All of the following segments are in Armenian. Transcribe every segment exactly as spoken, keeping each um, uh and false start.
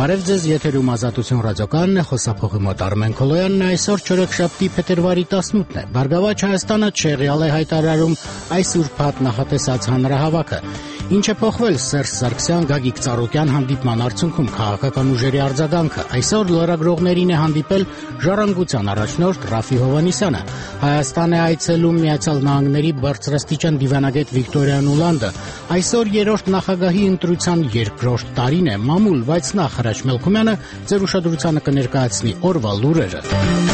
Բարև ձեզ, եթերում Ազատություն ռադիոկայանն է, խոսափողի մոտ Արմեն Քոլոյանն է, այսօր չորեքշաբթի փետրվարի տասնութն է։ Բարգավաճ Հայաստանը չեղյալ է հայտարարում այս ուրբաթ նախատեսած հանրահավաքը։ Ինչ է փոխվել Սերժ Սարգսյան Գագիկ Ծառուկյան հանդիպման արդյունքում քաղաքական ուժերի արձագանքը։ Այսօր լրագրողներին է հանդիպել Ժառանգության առաջնորդ Ռաֆի Հովհաննիսյանը։ Հայաստան է այցելում Միացյալ Նահանգների բարձրաստիճան դիվանագետ Վիկտորիա Նուլանդը։ Այսօր երրորդ նախագահի ընտրության երկրորդ տարին է մամուլ, բայց նախ Հրաչ Մելքումյանը ձեր ուշադրությանը կներկայացնի օրվա լուրերը։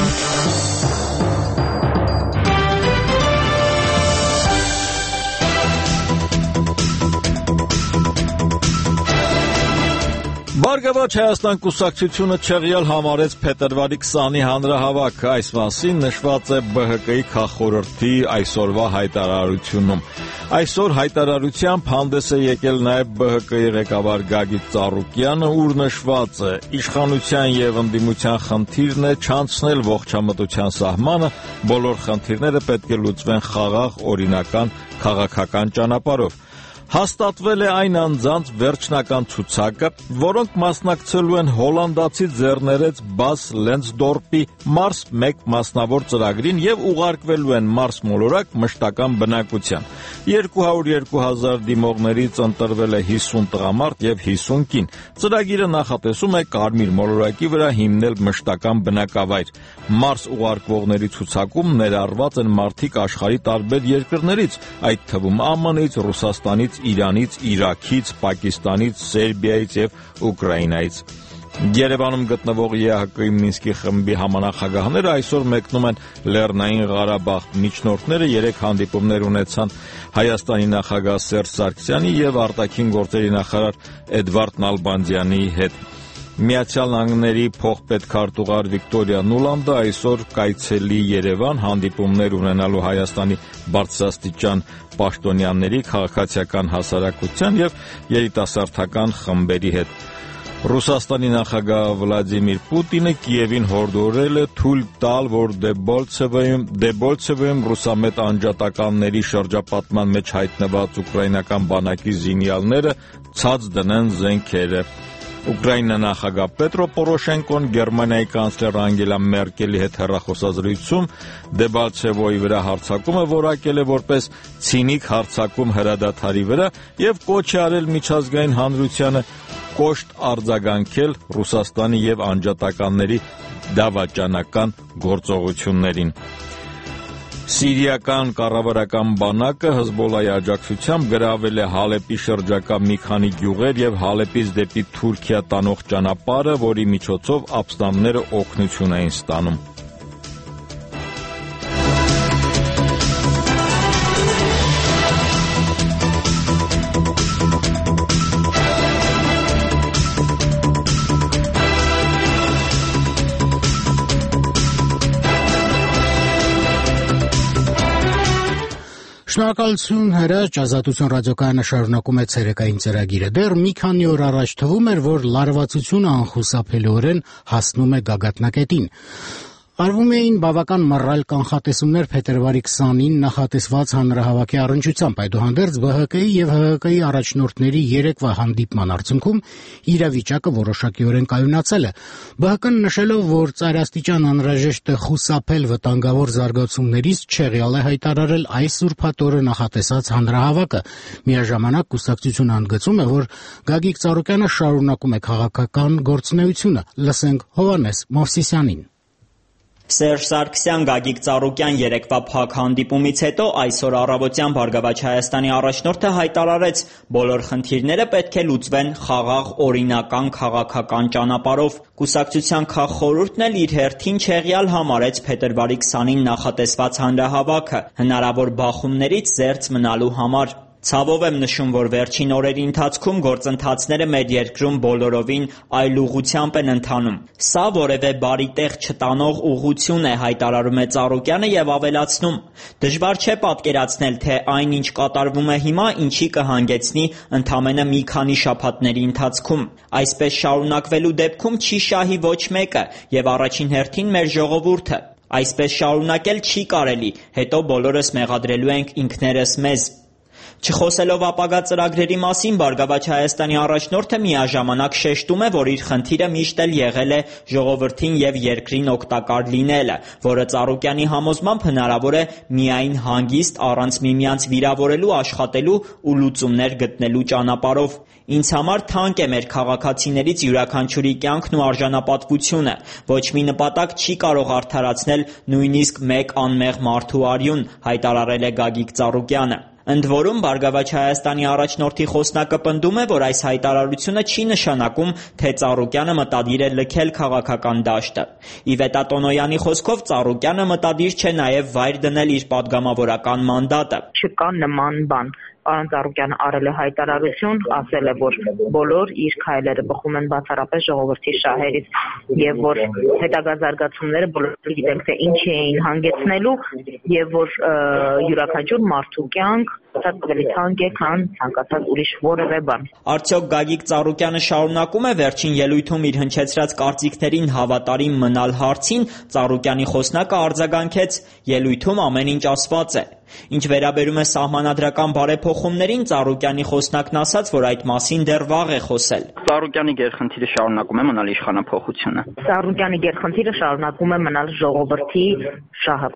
Բարգավաճ Հայաստան կուսակցությունը չեղյալ համարեց փետրվարի քսանի հանրահավաքը, այս մասին նշված է Բ Հ Կ-ի քաղխորհրդի այսօրվա հայտարարությունում։ Այսօր հայտարարությամբ հանդես է եկել նաև Բ Հ Կ-ի ղեկավար Գագիկ Ծառուկյանը, ուր նշված է. իշխանության եւ ընդդիմության խնդիրն է չանցնել ողջամտության սահմանը, բոլոր խնդիրները պետք է լուծվեն խաղաղ, օրինական, քաղաքական ճանապարհով։ Հաստատվել է այն անձանց վերջնական ցուցակը, որոնք մասնակցելու են հոլանդացի ձեռներեց Բաս Լենսդորպի Մարս մեկ մասնավոր ծրագրին եւ ուղարկվելու են Մարս մոլորակ մշտական բնակության։ երկու հարյուր երկու հազար դիմողներից ընտրվել է հիսուն տղամարդ եւ հիսուն կին։ Ծրագիրը նախատեսում է Կարմիր մոլորակի վրա հիմնել մշտական բնակավայր։ Մարս ուղարկվողների ցուցակում ներառված են մարդիկ աշխարհի տարբեր երկրներից, այդ թվում Ա Մ Ն-ից, Ռուսաստանից, Իրանից, Իրաքից, Պակիստանից, Սերբիայից եւ Ուկրաինայից։ Երևանում գտնվող Ե Հ Կ-ի Մինսկի խմբի համանախագահները այսօր մեկնում են Լեռնային Ղարաբաղ։ Միջնորդները երեք հանդիպումներ ունեցան Հայաստանի նախագահ Սերժ Սարգսյանի եւ արտաքին գործերի նախարար Էդվարդ Նալբանդյանի հետ։ Միացյալ Նահանգների փոխպետքարտուղար Վիկտորիա Նուլանդը այսօր կայցելի Երևան հանդիպումներ ունենալու Հայաստանի բարձրաստիճան պաշտոնյաների, քաղաքացիական հասարակության եւ երիտասարդական խմբերի հետ։ Ռուսաստանի նախագահ Վլադիմիր Պուտինը Կիևին հորդորել է թույլ տալ, որ Դեբոլցևոյում Դեբոլցևոյում ռուսամետ անջատականների շրջապատման մեջ հայտնված ուկրաինական բանակի զինյալները ցած դնեն զենքերը։ Ուկրաինա նախագահ Պետրո Պորոշենկոն Գերմանիայի կանցլեր Անգելա Մերկելի հետ հեռախոսազրույցում Դեբալցևոյի վրա հարձակումը որակել է որպես ցինիկ հարձակում հրադադարի վրա եւ կոչ է արել միջազգային հանրությանը կոշտ արձագանքել Ռուսաստանի եւ անջատականների դավաճանական գործողություններին։ Սիրիական կառավարական բանակը Հզբոլայի աջակցությամբ գրավել է Հալեպի շրջակա մի քանի գյուղեր եւ Հալեպից դեպի Թուրքիա տանող ճանապարհը, որի միջոցով ապստամբները օգնություն էին ստանում։ Շնորհակալություն Հրաչ, Ազատություն ռադիոկայանը շարունակում է ցերեկային ծրագիրը։ Դեռ մի քանի օր առաջ թվում էր, որ լարվածությունը անխուսափելիորեն հասնում է գագաթնակետին։ Արվում էին բավական մռայլ կանխատեսումներ փետրվարի քսանին նախատեսված հանրահավաքի առնչությամբ, այդուհանդերձ Բ Հ Կ-ի եւ Հ Հ Կ-ի առաջնորդների երեկվա հանդիպման արդյունքում իրավիճակը որոշակիորեն կայունացել է։ Բ Հ Կ-ն նշելով, որ ծայրաստիճան անհրաժեշտ է խուսափել վտանգավոր զարգացումներից, չեղյալ է հայտարարել այս ուրբաթ օրը նախատեսած հանրահավաքը։ Միաժամանակ կուսակցությունը ընդգծում է, որ Գագիկ Ծառուկյանը շարունակում է քաղաքական գործունեությունը։ Լսենք Հովհաննես Մովսիսյանին։ Սերժ Սարգսյան Գագիկ Ծառուկյան երեկվա փակ հանդիպումից հետո այսօր առավոտյան Բարգավաճ Հայաստանի առաջնորդը հայտարարեց, բոլոր խնդիրները պետք է լուծվեն խաղաղ, օրինական, քաղաքական ճանապարհով։ Կուսակցության քաղխորհուրդն էլ իր հերթին չեղյալ համարեց փետրվարի քսանին նախատեսված հանրահավաքը, հնարավոր բախումներից զերծ մնալու համար։ Ցավով եմ նշում, որ վերջին օրերի ընթացքում գործընթացները մեր երկրում բոլորովին այլ ուղղությամբ են ընթանում։ Սա որևէ բարի տեղ չտանող ուղղություն է, հայտարարում է Ծառուկյանը եւ ավելացնում. դժվար չէ պատկերացնել, թե այն, ինչ կատարվում է հիմա, ինչի կհանգեցնի ընդամենը մի քանի շաբաթների ընթացքում։ Այսպես շարունակվելու դեպքում չի շահի ոչ մեկը եւ առաջին հերթին մեր ժողովուրդը։ Այսպես շարունակել չի կարելի, հետո բոլորս մեղադրելու ենք ինքներս մեզ։ Չխոսելով ապագա ծրագրերի մասին, Բարգավաճ Հայաստանի առաջնորդը միաժամանակ շեշտում է, որ իր խնդիրը միշտ էլ եղել է ժողովրդին եւ երկրին օգտակար լինելը, որը Ծառուկյանի համոզմամբ հնարավոր է միայն հանգիստ, առանց միմյանց վիրավորելու աշխատելու ու լուծումներ գտնելու ճանապարհով։ Ինձ համար թանկ է մեր քաղաքացիներից յուրաքանչյուրի կյանքն ու արժանապատվությունը։ Ոչ մի նպատակ չի կարող արդարացնել նույնիսկ մեկ անմեղ մարդու արյուն, հայտարարել է Գագիկ Ծառուկյանը։ Ընդ որում, Բարգավաճ Հայաստանի առաջնորդի խոսնակը պնդում է, որ այս հայտարարությունը չի նշանակում, թե Ծառուկյանը մտադիր է լքել քաղաքական դաշտը։ Իվետա Տոնոյանի խոսքով, Ծառուկյանը մտադիր չէ նաև վայր դնել իր падգամավորական մանդատը։ Չկա նման բան։ Պարոն Ծառուկյանը արել է հայտարարություն, ասել է, որ բոլոր իր քայլերը բխում են բացառապես ժողովրդի շահերից եւ որ հետագա զարգացումները բոլորը գիտենք թե ինչի էին հանգեցնելու եւ որ յուրաքանչյուր մարդու կյանք ավելի թանկ է, քան ցանկացած ուրիշ որևէ բան։ Արդյոք Գագիկ Ծառուկյանը շարունակում է վերջին ելույթում իր հնչեցրած կարծիքներին հավատարիմ մնալ հարցին, Ծառուկյանի խոսնակը արձագանքեց. ելույթում ամեն ինչ ասված է։ Ինչ վերաբերում է սահմանադրական բարեփոխումներին, Ծառուկյանի խոսնակն ասաց, որ այդ մասին դեռ վաղ է խոսել։ Ծառուկյանի գերխնդիրը շարունակում է մնալ իշխանափոխությունը։ Ծառուկյանի գերխնդիրը շարունակում է մնալ ժողովրդի շահը։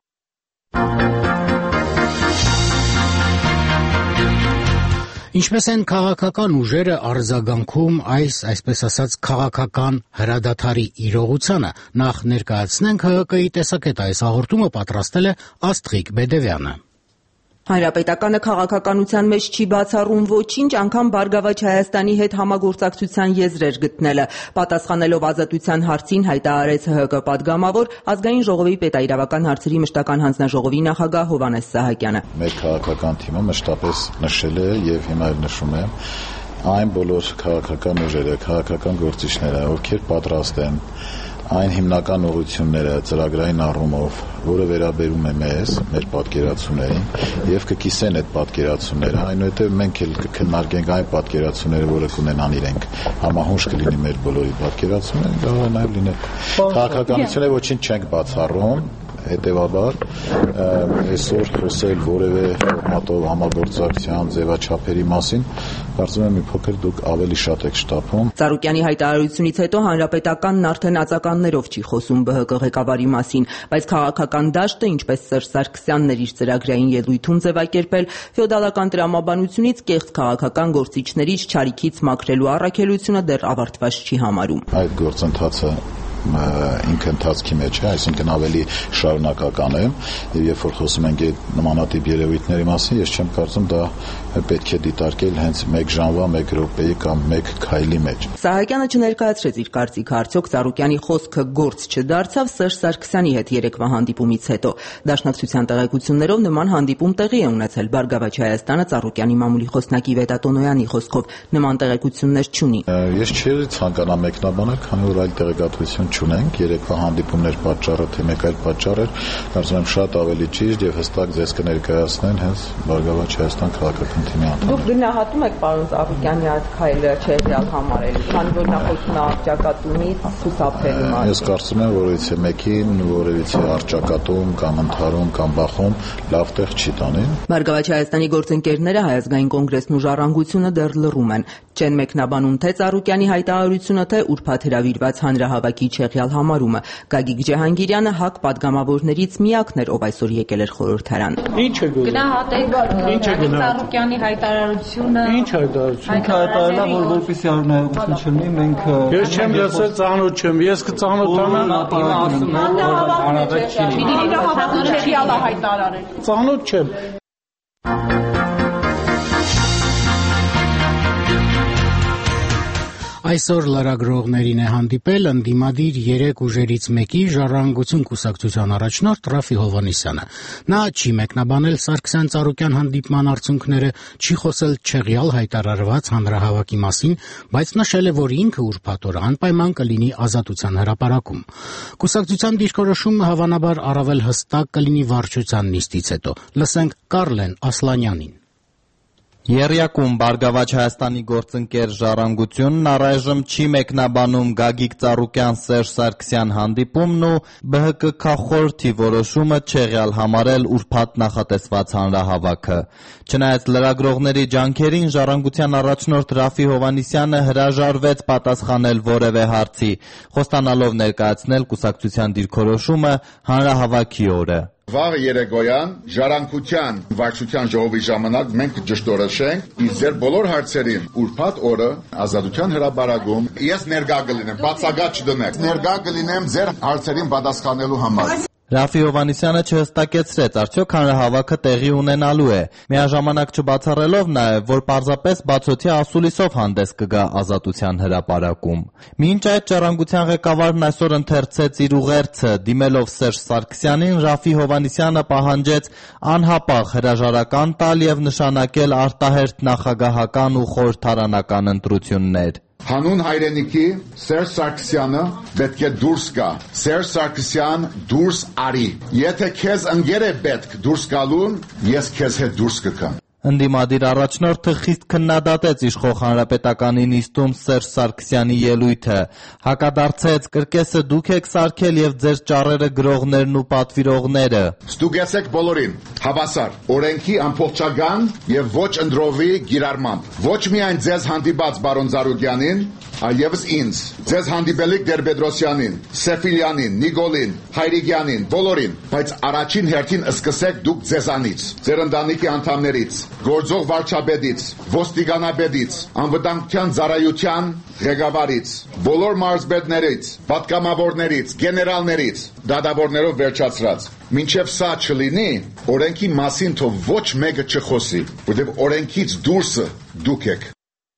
Ինչպես են քաղաքական ուժերը արձագանքում այս, այսպես ասած, քաղաքական հրադադարի իրողությանը, նախ ներկայացնենք Հ Հ Կ-ի տեսակետ այս հաղորդումը պատրաստել է Աստղիկ Բեդևյանը։ Հանրապետականը քաղաքականության մեջ չի բացառում ոչինչ, անգամ Բարգավաճ Հայաստանի հետ համագործակցության եզրեր գտնելը։ Պատասխանելով ազատության հարցին հայտարարեց Հ Հ Կ падգամավոր, Ազգային ժողովի պետաիրավական հարցերի մշտական հանձնաժողովի նախագահ Հովհաննես Սահակյանը։ Մեր քաղաքական թիմը մշտապես նշել է եւ հիմա էլ նշում է այն բոլոր քաղաքական ուժերը, քաղաքական գործիչները, ովքեր պատրաստ են այն հիմնական ուղղությունները ծրագրային առումով, որը վերաբերում է մեզ, մեր պատկերացումներին եւ կկիսեն այդ պատկերացումները, այնուհետեւ մենք էլ կքննարկենք այն պատկերացումները, որը կունենան իրենք, համահունչ կլինի մեր բոլորի պատկերացումները, կարող է նաեւ լինել քաղաքականությունը ոչինչ չենք բացառում, հետեւաբար այսօր խոսել որևէ ֆորմատով համագործակցության ձևաչափերի մասին, կարծում եմ մի փոքր դուք ավելի շատ եք շտապում։ Ծառուկյանի հայտարարությունից հետո հանրապետականն արդեն ածականներով չի խոսում Բ Հ Կ ղեկավարի մասին, բայց քաղաքական դաշտը, ինչպես Սերժ Սարգսյանն էր իր ծրագրային ելույթում ձևակերպել, ֆեոդալական տրամաբանությունից կեղծ քաղաքական գործիչներից չարիքից մաքրելու առաքելությունը դեռ ավարտված չի համարում։ Այդ գործընթացը ինքը ընթացքի մեջ է, այսինքն ավելի շարունակական է, եւ երբ որ խոսում ենք այդ նմանատիպ երևույթների մասին, ես չեմ կարծում դա պետք է դիտարկել հենց մեկ ժամվա, մեկ րոպեի կամ մեկ քայլի մեջ։ Սահակյանը չներկայացրեց իր կարծիքը, արդյոք Ծառուկյանի խոսքը գործ չդարձավ Սերժ Սարգսյանի հետ երեկվա հանդիպումից հետո։ Դաշնակցության տեղեկություններով նման հանդիպում տեղի է ունեցել Բարգավաճ Հայաստանը Ծառուկյանի մամուլի խոսնակի Իվետա Տոնոյանի խոսքով նման տեղեկություններ չունի։ Ես չէի ցանկանա մեկնաբանել, քանի որ այլ տեղեկատվություն չունենք, երեկվա հանդիպումներ պատճառը թե մեկ այլ պատճառ էր, կարծում եմ շատ ավելի ճիշտ եւ հստակ ձեզ կներկայացնեն հենց Բարգավաճ Հայաստան քաղաքական թիմի անդամները։ Դուք գնահատում եք պարոն Ծառուկյանի այդ քայլը չեղյալ համարել, քանի որ նա խոսում է արճակատումից, խուսափելու մասին։ Ես կարծում եմ, որ եթե մեկին որևիցե արճակատում կամ ընթարում կամ բախում լավ տեղ չի տանի։ Բարգավաճ Հայաստանի գործընկերները Հայ ազգային կոնգրեսն ու Ժառանգությունը դեռ լռում են։ Չեն մեկնաբանում թե Ծառուկյանի հայտարարությունը, թե ուրբաթ հրավիրված հանրահավաքի չեղյալ համարումը։ Գագիկ Ջահանգիրյանը ՀԱԿ падգամավորներից միակն էր, ով այսօր եկել էր խորհրդարան։ Ինչ է գնահատեք Ծառուկյանի հայտարարությունը։ Ինչ հայտարարություն։ Ինքը հայտարարել է, որ որպեսզի արունայողություն չլինի, մենք Ես չեմ լսել, ծանոթ չեմ։ Ես կծանոթանամ հանրահավաք չի լինի։ Հանրահավաքը չեղյալ է հայտարարել։ Ծանոթ չեմ։ Այսօր լրագրողներին է հանդիպել ընդդիմադիր երեք ուժերից մեկի Ժառանգություն կուսակցության առաջնորդ Ռաֆի Հովհաննիսյանը։ Նա չի մեկնաբանել Սարգսյան-Ծառուկյան հանդիպման արդյունքները, չի խոսել չեղյալ հայտարարված հանրահավաքի մասին, բայց նշել է, որ ինքը ուրբաթ օրը անպայման կլինի Ազատության հրապարակում։ Կուսակցության դիրքորոշումը հավանաբար առավել հստակ կլինի վարչության նիստից հետո։ Լսենք Կարլեն Ասլանյանին։ Եռյակում Բարգավաճ Հայաստանի գործընկեր Ժառանգությունն առայժմ չի մեկնաբանում Գագիկ Ծառուկյան Սերժ Սարգսյան հանդիպումն ու B H K քաղխորհրդի որոշումը չեղյալ համարել ուրբաթ նախատեսված հանրահավաքը։ Չնայած լրագրողների ջանքերին Ժառանգության առաջնորդ Ռաֆի Հովհաննիսյանը հրաժարվեց պատասխանել որևէ հարցի, խոստանալով ներկայացնել կուսակցության դիրքորոշումը հանրահավաքի օրը։ Վաղ երեկոյան Ժառանգության վարչության ժողովի ժամանակ մենք ճշտորոշենք իր ձեր բոլոր հարցերին ուրբաթ օրը Ազատության հրապարակում ես ներկա կլինեմ, բացակայ չդնեք, ներկա կլինեմ ձեր հարցերին պատասխանելու համար։ Ռաֆի Հովհաննիսյանը չհստակեցրեց, արդյոք հանրահավաքը տեղի ունենալու է, միաժամանակ չբացառելով նաև, որ պարզապես բացօթյա ասուլիսով հանդես կգա Ազատության հրապարակում։ Մինչ այդ Ժառանգության ղեկավարն այսօր ընթերցեց իր ուղերձը, դիմելով Սերժ Սարգսյանին, Ռաֆի Հովհաննիսյանը պահանջեց անհապաղ հրաժարական տալ և նշանակել արտահերթ նախագահական ու խորհրդարանական ընտրություններ։ Հանուն հայրենիքի Սերժ Սարգսյանը պետք է դուրս գա։ Սերժ Սարգսյան դուրս արի։ Եթե քեզ ընկեր է պետք դուրս գալուն, ես քեզ հետ դուրս կգամ։ Ընդդիմադիր առաջնորդը խիստ քննադատեց իշխող հանրապետականի նիստում Սերժ Սարգսյանի ելույթը, հակադարձեց կրկեսը դուք եք սարքել և ձեր ճառերը գրողներն ու պատվիրողները։ Ստուգեցեք բոլորին, հավասար, օրենքի ամբողջական և ոչ ընդրովի գիրառմամբ։ Ոչ միայն ձեզ հանդիպած բարոն Ծառուկյանին, այլևս ինձ, ձեզ հանդիպելիք Տեր-Պետրոսյանին, Սեֆիլյանին, Նիկոլին, Հայրիկյանին, բոլորին, բայց առաջին հերթին սկսեք դուք ձեզանից, ձեր ընտանիքի անդամներից, գործող վարչապետից, ոստիկանապետից, անվտանգության ծառայության ղեկավարից, բոլոր մարզպետներից, պատգամավորներից, գեներալներից, դատավորներով վերջացրած։ Մինչև սա չլինի, օրենքի մասին թող ոչ մեկը չխոսի, որտեղ օրենքից դուրսը դուք եք։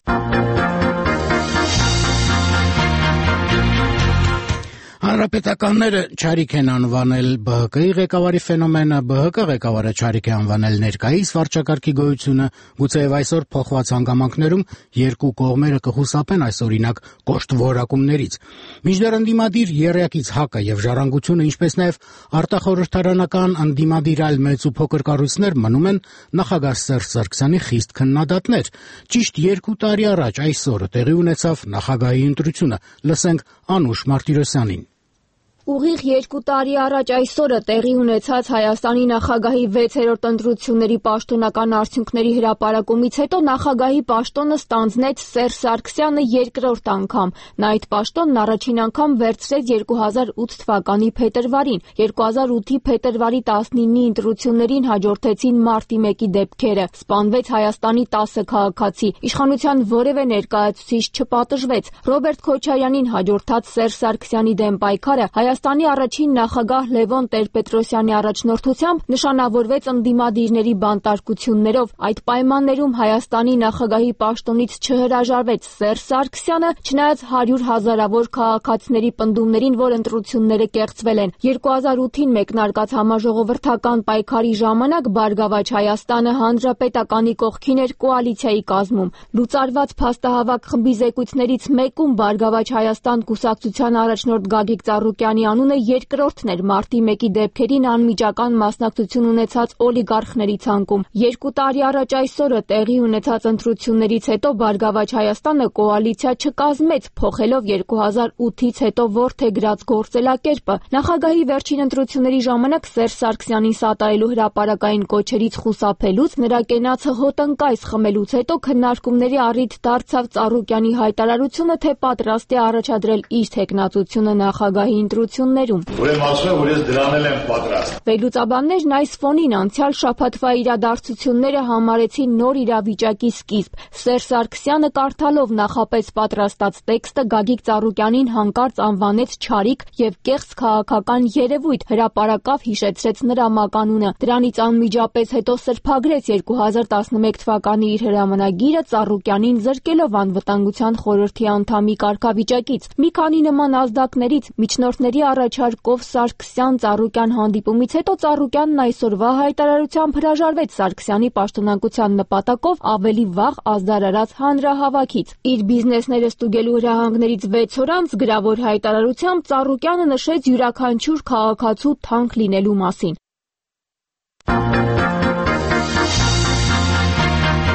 Հանրապետականները չարիք են անվանել B H K-ի ղեկավարի ֆենոմենը, B H K ղեկավարը չարիք է անվանել ներկայիս վարչակարգի գոյությունը, գուցեև այսօր փոխված հանգամանքներում երկու կողմերը կխուսափեն այս օրինակ կոշտ որակումներից։ Մինչդեռ ընդդիմադիր եռյակից ՀԱԿ-ը եւ Ժառանգությունը, ինչպես նաեւ արտախորհրդարանական ընդդիմադիր այլ մեծ ու փոքր կառույցներ մնում են նախագահ Սերժ Սարգսյանի խիստ քննադատներ։ Ճիշտ երկու տարի առաջ այսօրը տեղի ունեցավ նախագահի ընտրությունը։ Լսենք Անուշ Մարտիրոսյանին։ Ուղիղ երկու տարի առաջ այսօրը տեղի ունեցած Հայաստանի նախագահի վեցերորդ ընտրությունների պաշտոնական արդյունքների հրապարակումից հետո նախագահի պաշտոնը ստանձնեց Սերժ Սարգսյանը երկրորդ անգամ։ Նա այդ պաշտոնն առաջին անգամ վերցրեց երկու հազար ութ թվականի փետրվարին։ երկու հազար ութի փետրվարի տասնինի ընտրություններին հաջորդեցին մարտի մեկի դեպքերը։ Սպանվեց Հայաստանի տասը քաղաքացի։ Իշխանության որևէ ներկայացուցիչ չպատժվեց։ Ռոբերտ Քոչարյանին հաջորդած Սերժ Սարգսյանի դեմ պայքարը Հայաստանի առաջին նախագահ Լևոն Տեր-Պետրոսյանի առաջնորդությամբ նշանավորվեց ընդդիմադիրների բանտարկություններով։ Այդ պայմաններում Հայաստանի նախագահի պաշտոնից չհրաժարվեց Սերժ Սարգսյանը, չնայած հարյուր հազարավոր քաղաքացիների պնդումներին, որ ընտրությունները կեղծվել են։ երկու հազար ութին մեկնարկած համաժողովրդական պայքարի ժամանակ Բարգավաճ Հայաստանը հանրապետականի կողքին էր կոալիցիայի կազմում։ Լուծարված փաստահավաք խմբի զեկույցներից մեկում Բարգավաճ Հայաստան կուսակցության առաջնորդ Գագիկ Ծառուկյանի անունը երկրորդն էր մարտի մեկի դեպքերին անմիջական մասնակցություն ունեցած օլիգարխների ցանկում։ Երկու տարի առաջ այսօրը տեղի ունեցած ընտրություններից հետո Բարգավաճ Հայաստանը կոալիցիա չկազմեց, փոխելով երկու հազար ութից հետո որդեգրած գործելակերպը։ Նախագահի վերջին ընտրությունների ժամանակ Սերժ Սարգսյանին սատարելու հրապարակային կոչերից խուսափելուց, նրա կենացը հոտնկայս խմելուց հետո քննարկումների առիթ դարձավ Ծառուկյանի հայտարարությունը, թե պատրաստ է առաջադրել իր թեկնածությունը նախագահի ընտրություններում։ Ուրեմն ասում եմ, որ ես դրանել եմ պատրաստ։ Վերլուծաբաններն այս ֆոնին անցյալ շաբաթվա իրադարձությունները համարեցին նոր իրավիճակի սկիզբ։ Սերժ Սարգսյանը կարդալով նախապես պատրաստած տեքստը Գագիկ Ծառուկյանին հանկարծ անվանեց չարիք եւ կեղծ քաղաքական երևույթ, հրապարակավ հիշեցրեց նրա մականունը։ Դրանից անմիջապես հետո սրբագրեց երկու հազար տասնմեկ թվականի իր հրամանագիրը Ծառուկյանին զրկելով անվտանգության խորհրդի անդամի կարգավիճակից։ Մի քանի նման ազդակներից միջնորդների առաջարկով Սարգսյան-Ծառուկյան հանդիպումից հետո Ծառուկյանն այսօրվա հայտարարությամբ հրաժարվեց Սարգսյանի պաշտոնակության նպատակով ավելի վաղ ազդարարած հանրահավաքից։ Իր բիզնեսները ստուգելու հրահանգներից վեց օր անց գրավոր հայտարարությամբ Ծառուկյանը նշեց յուրաքանչյուր քաղաքացու թանկ լինելու մասին։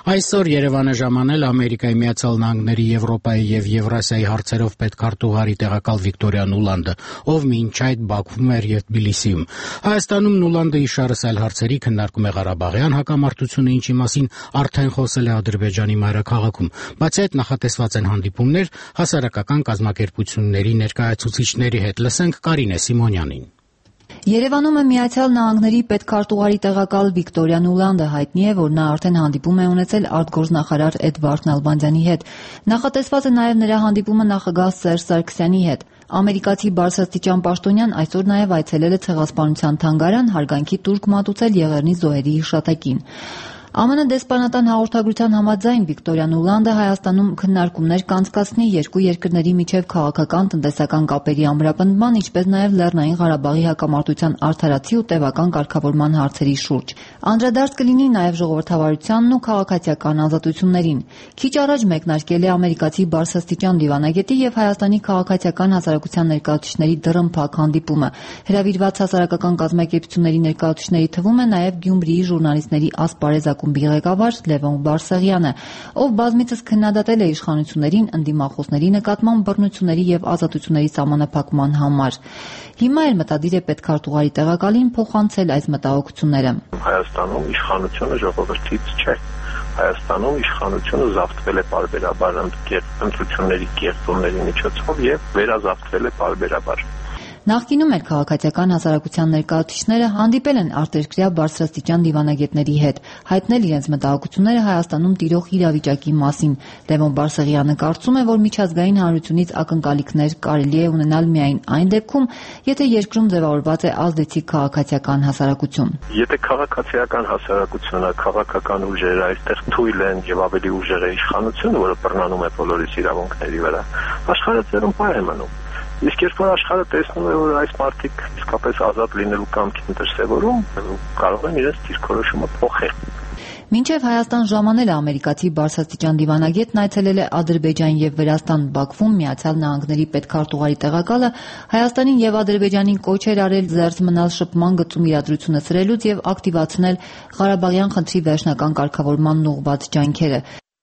Այսօր Երևանը ժամանել Ամերիկայի Միացյալ Նահանգների, Եվրոպայի եւ Եվրասիայի հարցերով պետքարտուղարի տեղակալ Վիկտորիա Նուլանդը, ով մինչ այդ Բաքվում էր եւ Թբիլիսիում։ Հայաստանում Նուլանդը իշարս այլ հարցերի քննարկում է Ղարաբաղյան հակամարտությունը, ինչի մասին արդեն խոսել է Ադրբեջանի մայրաքաղաքում։ Բացի այդ նախատեսված են հանդիպումներ հասարակական կազմակերպությունների ներկայացուցիչների հետ։ Լսենք Կարինե Սիմոնյանին։ Երևանում է Միացյալ Նահանգների պետքարտուղարի տեղակալ Վիկտորիա Նուլանդը, հայտնի է, որ նա արդեն հանդիպում է ունեցել արտգործնախարար Էդվարդ Նալբանդյանի հետ։ Նախատեսված է նաև նրա հանդիպումը նախագահ Սերժ Սարգսյանի հետ։ Ամերիկացի բարձրաստիճան պաշտոնյան այսօր նաև այցելել է Ցեղասպանության թանգարան հարգանքի տուրք մատուցել Եղեռնի զոհերի հիշատակին։ ԱՄՆ դեսպանատան հաղորդագրության համաձայն Վիկտորիա Նուլանդը Հայաստանում քննարկումներ կանցկացնի երկու երկրների միջև քաղաքական տնտեսական կապերի ամրապնդման, ինչպես նաև Լեռնային Ղարաբաղի հակամարտության արդարացի ու տևական կարգավորման հարցերի շուրջ։ Անդրադարձ կլինի նաև ժողովրդավարությանն ու քաղաքացիական ազատություններին։ Քիչ առաջ մեկնարկել է ամերիկացի բարձրաստիճան դիվանագետի եւ Հայաստանի քաղաքացիական հասարակության ներկայացուցիչների դռնփակ հանդիպումը։ Հրավիրված հասարակական կազմակերպությունների ներկայացուցիչների թվում է նաև Գյումրիի ժուրնալիստների ասպարեզ ակումբի ղեկավար Լևոն Բարսեղյանը, ով բազմիցս քննադատել է իշխանություններին ընդդիմախոսների նկատմամբ բռնությունների եւ ազատությունների սահմանափակման համար։ Հիմա էլ մտադիր է պետքարտուղարի տեղակալին փոխանցել այս մտահոգությունները։ Հայաստանում իշխանությունը ժողովրդից չէ։ Հայաստանում իշխանությունը զավթվել է պարբերաբար ընտրությունների կերտումների միջոցով եւ վերազավթվել է պարբերաբար։ Նախկինում էլ քաղաքացիական հասարակության ներկայացուցիչները հանդիպել են արտերկրյա բարձրաստիճան դիվանագետների հետ, հայտնել իրենց մտահոգությունները Հայաստանում տիրող իրավիճակի մասին։ Լևոն Բարսեղյանը կարծում է, որ միջազգային հանրությունից ակնկալիքներ կարելի է ունենալ միայն այն դեպքում, եթե երկրում ձևավորված է ազդեցիկ քաղաքացիական հասարակություն։ Եթե քաղաքացիական հասարակությունը, քաղաքական ուժերը այստեղ թույլ են եւ ավելի ուժեղ է իշխանությունը, որը բռնանում է բոլորիս իրավունքների վրա, աշխարհը ծերունպայ է մնում։ Իսկ երբ որ աշխարհը տեսնում է, որ այս մարդիկ իսկապես ազատ լինելու կամք են դրսևորում, կարող են իրենց դիրքորոշումը փոխել։ Մինչև Հայաստան ժամանել ամերիկացի բարձրաստիճան դիվանագետն այցելել է Ադրբեջան եւ Վրաստան։ Բաքվում Միացյալ Նահանգների պետքարտուղարի տեղակալը Հայաստանին եւ Ադրբեջանին կոչ էր արել զերծ մնալ շփման գծում իրադրությունը սրելուց եւ ակտիվացնել Ղարաբաղյան խնդրի վերջնական կարգավորմանն ուղղված ջանքերը։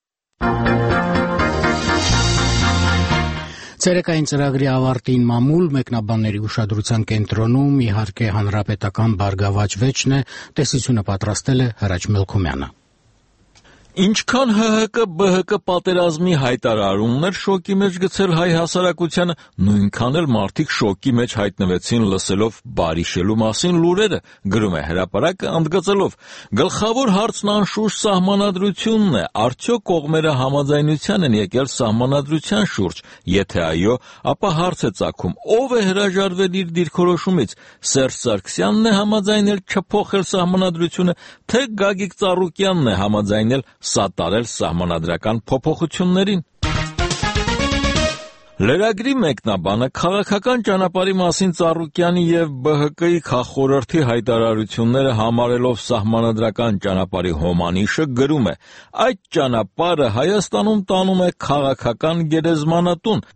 Ցերեկային ծրագրի ավարտին մամուլ մեկնաբանների ուշադրության կենտրոնում իհարկե հանրապետական բարգավաճ վեճն է, տեսությունը պատրաստել է Հրաչ Մելքումյանը։ Ինչքան Հ Հ Կ Բ Հ Կ պատերազմի հայտարարումներ շոկի մեջ գցել հայ հասարակությանը, նույնքան էլ մարդիկ շոկի մեջ հայտնվեցին լսելով Բարիշելու մասին լուրերը, գրում է Հրապարակը ընդգծելով. գլխավոր հարցն անշուշտ սահմանադրությունն է, արդյոք կողմերը համաձայնության են եկել սահմանադրության շուրջ, եթե այո, ապա հարց է ծագում, ով է հրաժարվել իր դիրքորոշումից, Սերժ Սարգսյանն է համաձայնել չփոխել սահմանադրությունը, թե Գագիկ Ծառուկյանն է համաձայնել սատարել սահմանադրական փոփոխություններին։ Լրագրի մեկնաբանը քաղաքական ճանապարհի մասին Ծառուկյանի եւ Բ Հ Կ-ի քաղխորհրդի հայտարարությունները համարելով սահմանադրական ճանապարհի հոմանիշը գրում է. այդ ճանապարհը Հայաստանում տանում է քաղաքական գերեզմանատուն։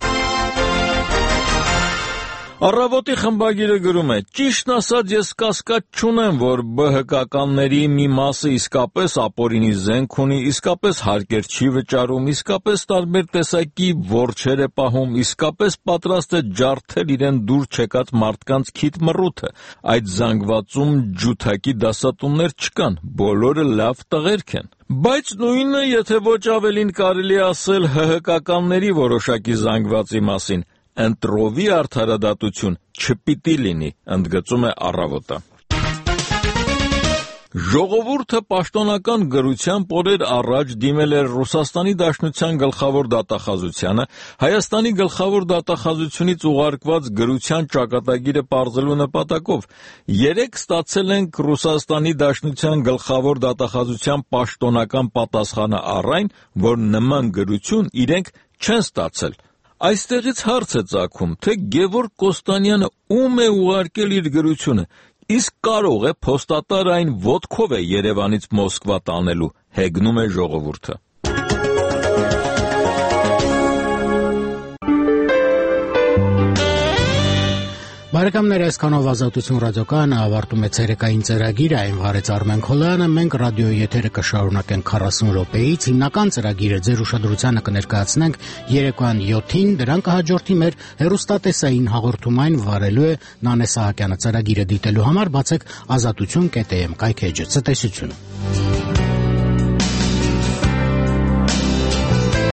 Առավոտի խմբագիրը գրում է. ճիշտն ասած ես կասկած չունեմ, որ Բ Հ Կ-ականների մի մասը իսկապես ապօրինի զենք ունի, իսկապես հարկեր չի վճարում, իսկապես տարբեր տեսակի որջեր է պահում, իսկապես պատրաստ է ջարդել իրեն դուր չեկած մարդկանց քիթ մռութը։ Այդ զանգվածում ջութակի դասատուններ չկան, բոլորը լավ տղերք են։ Բայց նույնը, եթե ոչ ավելին կարելի ասել Հ Հ Կ-ականների որոշակի զանգվածի մասին, ընտրովի արդարադատություն չպիտի լինի, ընդգծում է Առավոտը։ Ժողովուրդը պաշտոնական գրությամբ օրեր առաջ դիմել էր Ռուսաստանի Դաշնության գլխավոր դատախազությանը, Հայաստանի գլխավոր դատախազությունից ուղարկված գրության ճակատագիրը պարզելու նպատակով։ Երեկ ստացել ենք Ռուսաստանի Դաշնության գլխավոր դատախազության պաշտոնական պատասխանը առ այն, որ նման գրություն իրենք չեն ստացել։ Այստեղից հարց է ծագում, թե Գևորգ Կոստանյանը ում է ուղարկել իր գրությունը, իսկ կարող է փոստատար այն ոտքով է Երևանից Մոսկվա տանելու, հեգնում է ժողովուրդը։ Բարեկամներ, այսքանով Ազատություն ռադիոկայանը ավարտում է ցերեկային ծրագիրը, այն վարեց Արմեն Քոլյանը, մենք ռադիոյի եթերը կշարունակենք քառասուն րոպեից, հիմնական ծրագիրը ձեր ուշադրությանը կներկայացնենք երեկոյան յոթին, դրան կհաջորդի մեր հեռուստատեսային հաղորդումային վարելու է Նանե Սահակյանը։ Ծրագիրը դիտելու համար բացեք ազատություն կետ էմ կայքէջը։ Ցտեսություն։